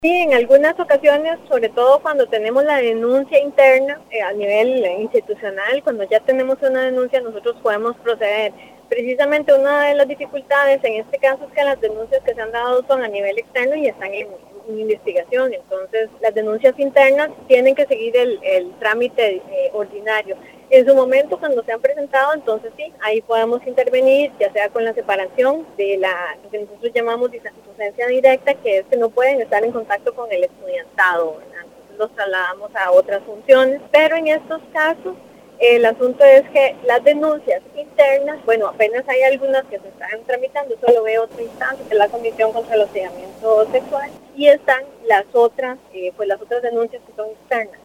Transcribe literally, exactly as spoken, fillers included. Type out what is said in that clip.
Sí, en algunas ocasiones, sobre todo cuando tenemos la denuncia interna eh, a nivel eh, institucional, cuando ya tenemos una denuncia, nosotros podemos proceder. Precisamente una de las dificultades en este caso es que las denuncias que se han dado son a nivel externo y están en, en investigación. Entonces, las denuncias internas tienen que seguir el, el trámite eh, ordinario. En su momento, cuando se han presentado, entonces sí, ahí podemos intervenir, ya sea con la separación de la, lo que nosotros llamamos docencia directa, que es que no pueden estar en contacto con el estudiantado, ¿verdad? Entonces los trasladamos a otras funciones, pero en estos casos el asunto es que las denuncias internas, bueno, apenas hay algunas que se están tramitando, solo veo otra instancia, que es la Comisión contra el Hostigamiento Sexual, y están las otras, eh, pues las otras denuncias que son externas.